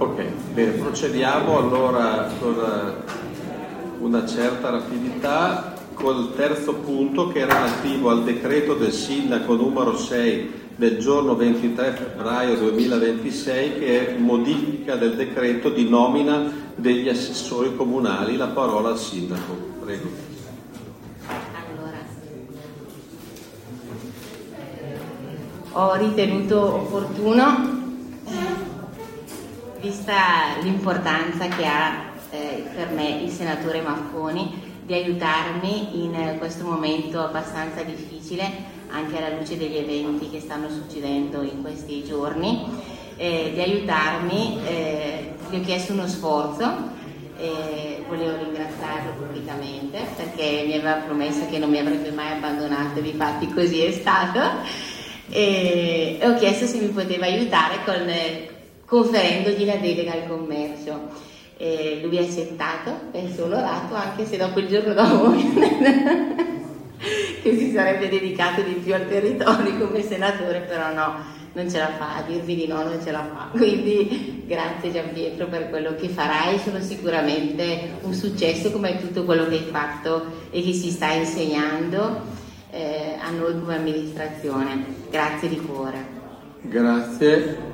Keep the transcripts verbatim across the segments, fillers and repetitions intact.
Ok, bene, procediamo allora con una certa rapidità col terzo punto, che è relativo al decreto del sindaco numero sei del giorno ventitré febbraio duemilaventisei, che è modifica del decreto di nomina degli assessori comunali. La parola al sindaco, prego. Allora, ho ritenuto opportuno, vista l'importanza che ha eh, per me il senatore Maffoni, di aiutarmi in questo momento abbastanza difficile, anche alla luce degli eventi che stanno succedendo in questi giorni, eh, di aiutarmi. Eh, gli ho chiesto uno sforzo, eh, volevo ringraziarlo pubblicamente perché mi aveva promesso che non mi avrebbe mai abbandonato, e infatti così è stato, e ho chiesto se mi poteva aiutare con, eh, conferendogli la delega al commercio. E lui ha accettato, penso onorato, anche se dopo il giorno dopo che si sarebbe dedicato di più al territorio come senatore, però no, non ce la fa, a dirvi di no non ce la fa. Quindi grazie Gianpietro per quello che farai, sono sicuramente un successo come tutto quello che hai fatto e che si sta insegnando eh, a noi come amministrazione. Grazie di cuore. Grazie.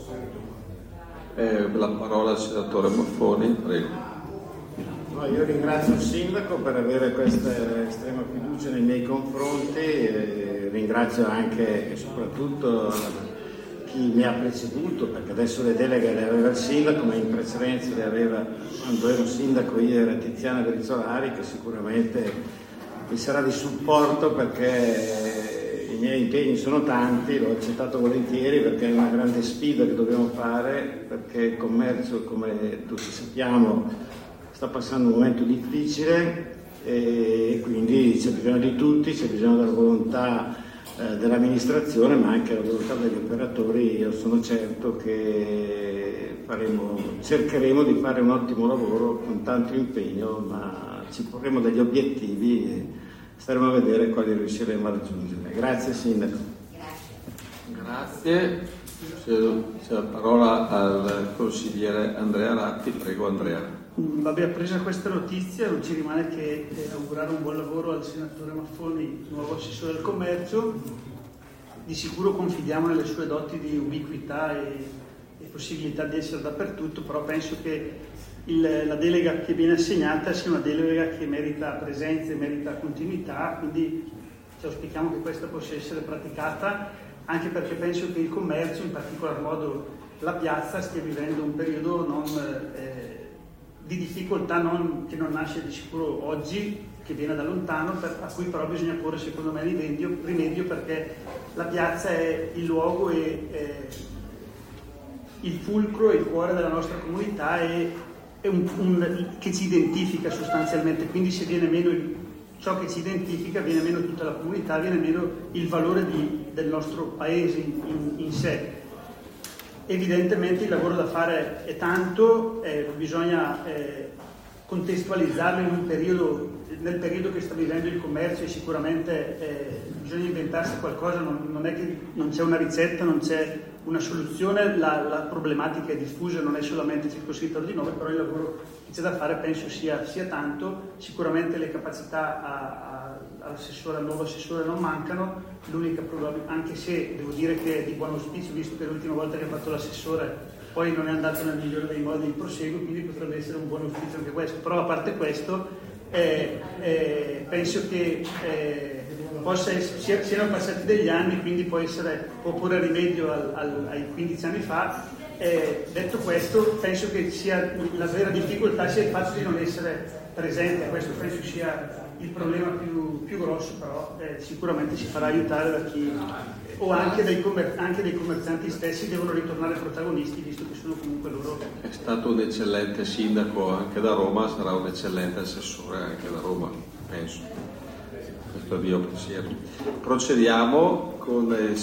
Eh, la parola al senatore Maffoni, prego. No, io ringrazio il sindaco per avere questa estrema fiducia nei miei confronti, e ringrazio anche e soprattutto chi mi ha preceduto, perché adesso le deleghe le aveva il sindaco, ma in precedenza le aveva, quando ero sindaco io, era Tiziana Brizzolari, che sicuramente mi sarà di supporto, perché i miei impegni sono tanti, l'ho accettato volentieri perché è una grande sfida che dobbiamo fare, perché il commercio, come tutti sappiamo, sta passando un momento difficile e quindi c'è bisogno di tutti, c'è bisogno della volontà eh, dell'amministrazione, ma anche della volontà degli operatori. Io sono certo che faremo, cercheremo di fare un ottimo lavoro con tanto impegno, ma ci porremo degli obiettivi e staremo a vedere quali riusciremo a raggiungere. Grazie Sindaco. Grazie. C'è la parola al consigliere Andrea Ratti, prego Andrea. Vabbè, presa questa notizia non ci rimane che eh, augurare un buon lavoro al senatore Maffoni, nuovo assessore del commercio. Di sicuro confidiamo nelle sue doti di ubiquità e, e possibilità di essere dappertutto, però penso che Il, la delega che viene assegnata sia una delega che merita presenza e merita continuità, quindi ci auspichiamo che questa possa essere praticata, anche perché penso che il commercio, in particolar modo la piazza, stia vivendo un periodo non, eh, di difficoltà non, che non nasce di sicuro oggi, che viene da lontano, per, a cui però bisogna porre secondo me rimedio, rimedio perché la piazza è il luogo e eh, il fulcro e il cuore della nostra comunità e è un, un, che ci identifica sostanzialmente, quindi se viene meno il, ciò che ci identifica, viene meno tutta la comunità, viene meno il valore di, del nostro paese in, in, in sé. Evidentemente il lavoro da fare è tanto, eh, bisogna eh, contestualizzarlo in un periodo, nel periodo che sta vivendo il commercio, e sicuramente eh, bisogna inventarsi qualcosa, non, non è che non c'è una ricetta, non c'è una soluzione, la, la problematica è diffusa, non è solamente circoscritta di nove, però il lavoro che c'è da fare penso sia, sia tanto. Sicuramente le capacità a, a, all'assessore, al nuovo assessore non mancano, l'unica probabilità, anche se devo dire che è di buon auspicio, visto che l'ultima volta che ha fatto l'assessore poi non è andato nel migliore dei modi il proseguo, quindi potrebbe essere un buon auspicio anche questo, però a parte questo eh, eh, penso che eh, possa essere, siano passati degli anni, quindi può essere opporre rimedio al, al, ai quindici anni fa. Eh, detto questo, penso che sia la vera difficoltà sia il fatto di non essere presente, questo penso sia il problema più, più grosso, però eh, sicuramente si farà aiutare da chi, o anche dai, commer- anche dei commercianti stessi devono ritornare protagonisti, visto che sono comunque loro. È stato un eccellente sindaco anche da Roma, sarà un eccellente assessore anche da Roma, penso. Questo è il mio pensiero. Procediamo con il